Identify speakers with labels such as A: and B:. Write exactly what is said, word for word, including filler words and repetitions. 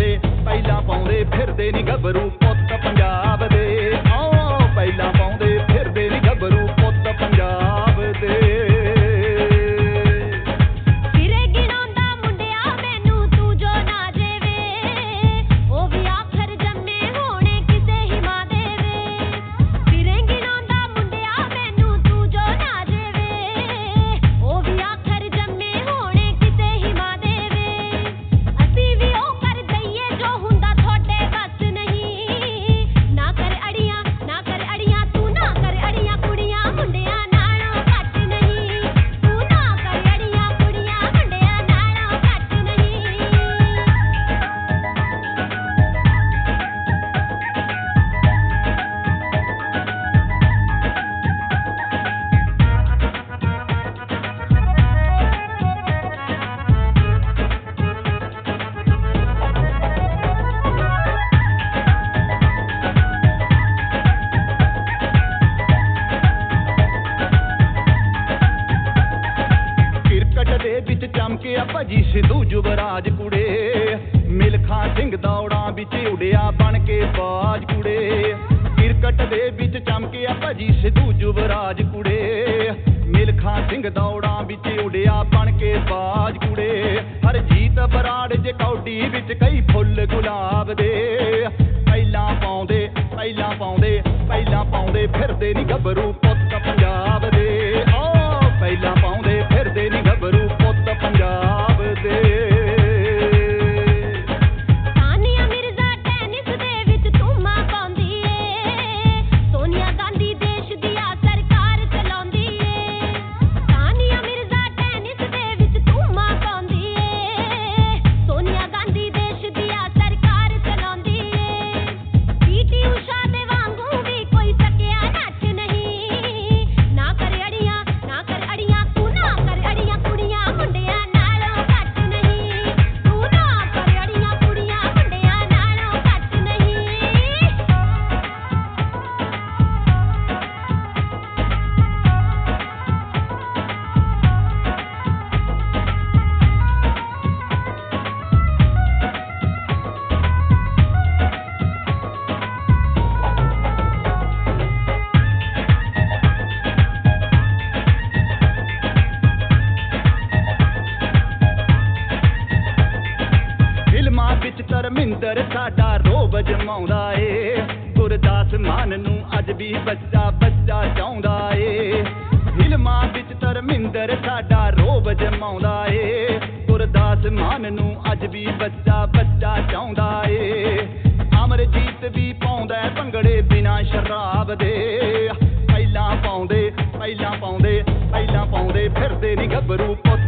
A: ਪਾਉਂਦੇ ਪਹਿਲਾਂ ਪਾਉਂਦੇ ਫਿਰਦੇ ਨੀ ਗੱਭਰੂ ਪੁੱਤ ਪੰਜਾਬ ਦੇ ਓ ਪਹਿਲਾਂ ਪਾਉਂਦੇ ਫਿਰਦੇ ਨੀ ਗੱਭਰੂ ਪੁੱਤ ਪੰਜਾਬ ਦੇ ਚਮਕਿਆ ਭਜੀ ਸਿੱਧੂ ਯੁਵਰਾਜ ਕੁੜੇ ਮਿਲਖਾ ਸਿੰਘ ਦੌੜਾਂ ਵਿੱਚ ਉਡਿਆ ਬਣ ਕੇ ਬਾਜ ਕੁੜੇ ਕ੍ਰਿਕਟ ਦੇ ਵਿੱਚ ਚਮਕਿਆ ਭਜੀ ਸਿੱਧੂ ਯੁਵਰਾਜ ਕੁੜੇ ਮਿਲਖਾ ਸਿੰਘ ਦੌੜਾਂ ਵਿੱਚ ਉਡਿਆ ਬਣ ਕੇ ਬਾਜ ਕੁੜੇ ਹਰਜੀਤ ਬਰਾੜ ਜੇ ਕੌਡੀ ਵਿੱਚ ਕਈ ਫੁੱਲ ਗੁਲਾਬ ਦੇ ਪਹਿਲਾਂ ਪਾਉਂਦੇ ਪਹਿਲਾਂ ਪਾਉਂਦੇ ਪਹਿਲਾਂ ਪਾਉਂਦੇ ਫਿਰਦੇ ਨੀ ਗੱਭਰੂ ਪੁੱਤ ਪੰਜਾਬ ਦੇ ਓ ਪਹਿਲਾਂ ਪਾਉਂਦੇ ਫਿਰਦੇ ਨੀ ਗੱਭਰੂ ਪੁੱਤ ਪੰਜਾਬ ਦੇ
B: ਸਾਨੀਆ ਮਿਰਜ਼ਾ ਟੈਨਿਸ ਦੇ ਵਿੱਚ ਧੂਮਾਂ ਪਾਉਂਦੀ ਏ ਸੋਨੀਆ ਗਾਂਧੀ ਦੇਸ਼ ਦੀ ਆ ਸਰਕਾਰ ਚਲਾਉਂਦੀ ਏ ਸਾਨੀਆ ਮਿਰਜ਼ਾ ਟੈਨਿਸ ਦੇ ਵਿੱਚ ਧੂਮਾਂ ਪਾਉਂਦੀ ਏ ਸੋਨੀਆ ਗਾਂਧੀ ਦੇਸ਼ ਦੀ ਆ ਸਰਕਾਰ ਚਲਾਉਂਦੀ ਏ ਪੀਟੀ ਊਸ਼ਾ ਦੇ ਵਾਂਗੂ ਵੀ ਕੋਈ ਸਕਿਆ ਨੱਚ ਨਹੀਂ ਨਾ ਕਰ ਅੜੀਆਂ ਨਾ ਕਰ ਅੜੀਆਂ ਤੂੰ ਨਾ ਕਰ ਅੜੀਆਂ ਕੁੜੀਆਂ ਮੁੰਡਿਆਂ ਨਾਲੋਂ ਘੱਟ ਨਹੀਂ ਤੂੰ ਨਾ ਕਰ ਅੜੀਆਂ ਕੁੜੀਆਂ ਮੁੰਡਿਆਂ ਨਾਲੋਂ ਘੱਟ ਨਹੀਂ
A: ਫਿਲਮਾਂ ਵਿੱਚ ਧਰਮਿੰਦਰ ਸਾਡਾ ਰੋਬ ਜਮਾਉਂਦਾ ਏ ਗੁਰਦਾਸ ਮਾਨ ਨੂੰ ਅੱਜ ਵੀ ਬੱਚਾ ਬੱਚਾ ਚਾਹੁੰਦਾ ਏ ਫਿਲਮਾਂ ਵਿੱਚ ਧਰਮਿੰਦਰ ਸਾਡਾ ਰੋਬ ਜਮਾਉਂਦਾ ਏ ਗੁਰਦਾਸ ਮਾਨ ਨੂੰ ਅੱਜ ਵੀ ਬੱਚਾ ਬੱਚਾ ਚਾਹੁੰਦਾ ਏ ਅਮਰਜੀਤ ਵੀ ਪਾਉਂਦਾ ਭੰਗੜੇ ਬਿਨਾਂ ਸ਼ਰਾਬ ਦੇ ਪਹਿਲਾਂ ਪਾਉਂਦੇ ਪਹਿਲਾਂ ਪਾਉਂਦੇ ਪਹਿਲਾਂ ਪਾਉਂਦੇ ਫਿਰਦੇ ਨੀ ਗੱਭਰੂ ਪੁੱਤ